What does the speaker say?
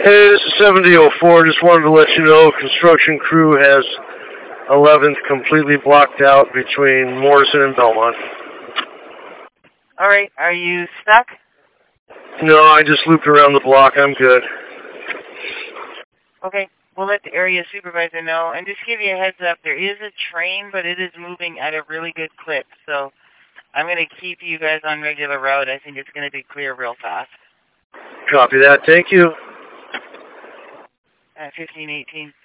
Hey, this is 7004. Just wanted to let you know construction crew has 11th completely blocked out between Morrison and Belmont. All right, are you stuck? No, I just looped around the block. I'm good. Okay, we'll let the area supervisor know. And just give you a heads up, there is a train, but it is moving at a really good clip. So I'm going to keep you guys on regular route. I think it's going to be clear real fast. Copy that. Thank you. 1518.